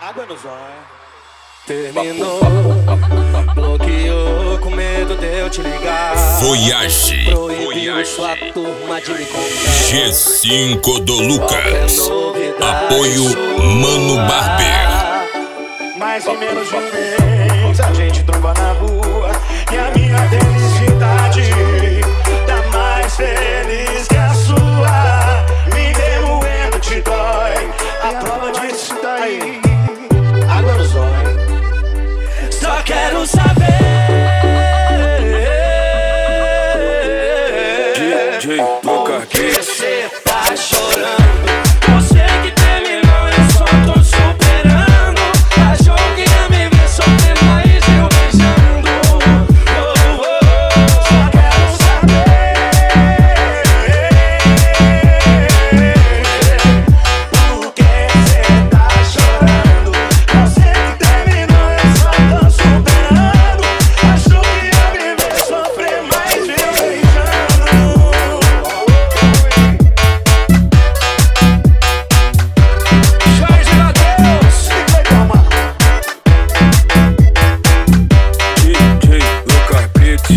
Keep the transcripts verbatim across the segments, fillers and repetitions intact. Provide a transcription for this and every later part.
Água no zóio. Terminou, bloqueou com medo de eu te ligar. Voyage, Proibiu sua turma de me contar. G cinco do Lucas. Apoio Mano Barber. Mais ou menos de um mês a gente tromba na rua e a minha felicidade tá mais feliz que a sua. Me remoendo te dói, a prova disso tá aí. Água no zóio. Só quero saber D J Lucas, que você tá chorando. Você que terminou, eu só tô superando. Achou que ia me ver sofrer, mas eu beijando. Oh, oh, oh. Só quero saber por que você tá chorando. Você que terminou, eu só tô superando. Achou que ia me ver sofrer, mas eu beijando. Jorge Mateus, vai tomar. D J Lucas Beats.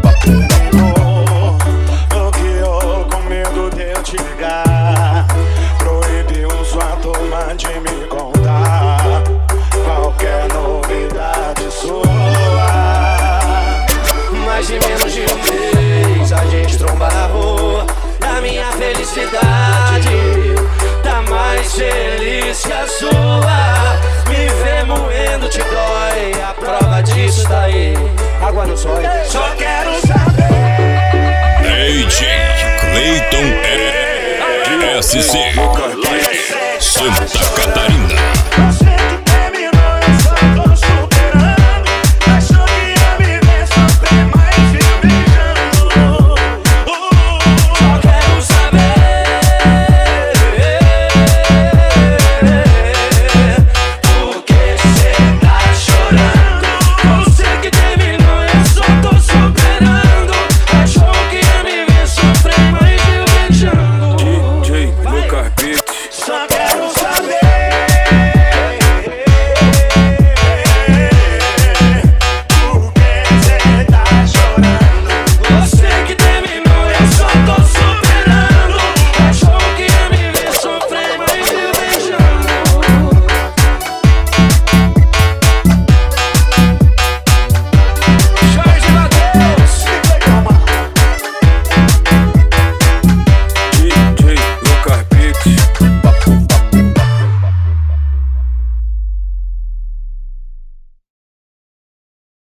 Bloqueou com medo de eu te ligar. Proibiu sua turma de me contar qualquer novidade sua. Mais de menos de um mês a gente tromba na rua. A minha felicidade tá mais feliz que a sua. Me ver moendo te dói, a prova disso tá aí. Água no zóio. Só quero saber D J Clayton S C Santa